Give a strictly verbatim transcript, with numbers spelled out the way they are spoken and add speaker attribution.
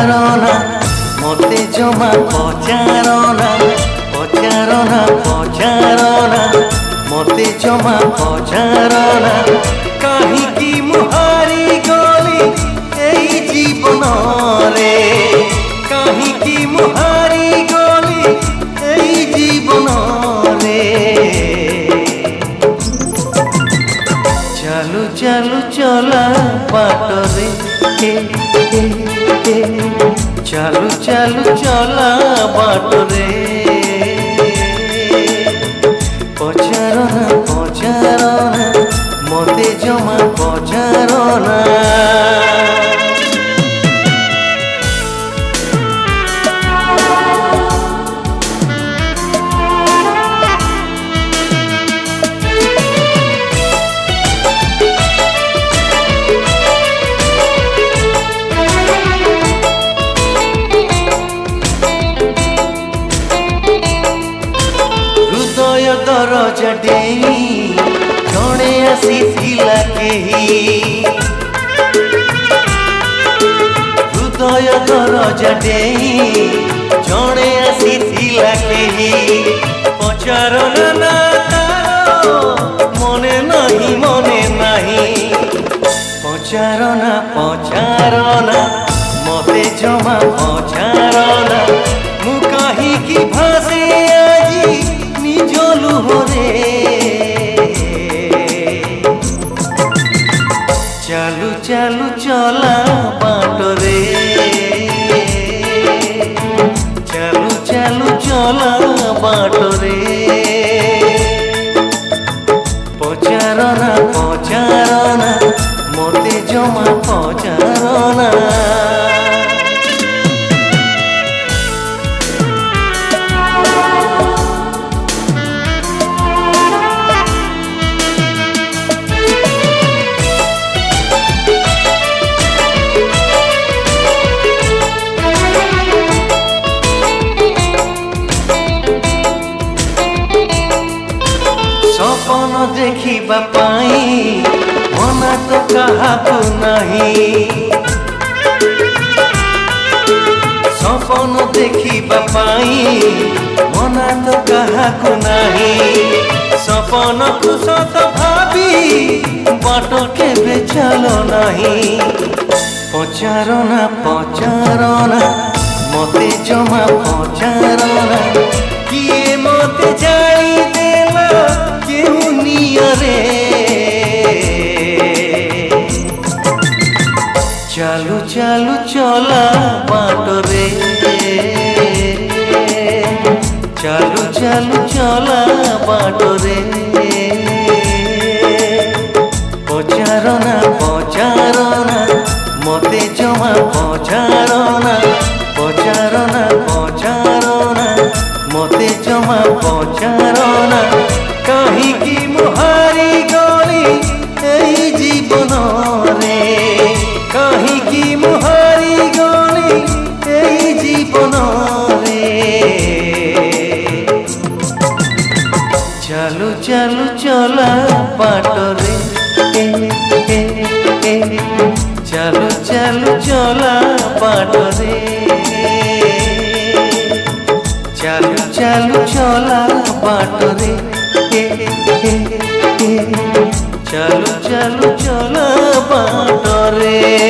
Speaker 1: पचारना मते जमा पचारना पचारना पचारना मते जमा पचारना कहीं मुहारी गली एई जीवन रे कहीं मुहारी गली एई जीवन रे चालू चालू चला बाटरे चालू चालू चला बाटरे पचारना पचारना मते जमा पचारना दरजा डेई जड़े आसीथिला केही हृदय दरजा डेई जड़े आसीथिला केही पचारना ना तारो मने नहीं मने नहीं पचारना पचारना मते जमा पचारना मु कहीं की भासे आजी निजलु होरे चालू चालू चला बाटरे चालू चालू चला बाटरे पचारना पचारना मते जमा पचारना सपन देखिबा पाई मना तो काहाकु नहीं सपन देखिबा पाई मना तो काहाकु नहीं सपन को सत भाबी बाट केबे चलो नहीं पचारना पचारना मते जमा पचारना किए मते जाई देला केहू नियरे चालू चालू चला बाटरे चालू चालू चला बाटरे पचारना पचारना मते जमा पचारना पचारना पचारना मते जमा पचारना कहीं की मुहारी गली एई जीवन रे कहीं की मुहारी गली एई जीवन रे चालू चालू चला बाटरे चालू चालू चला बाटरे चालू चालू चला बाटरे चालू चालू चला बाटरे।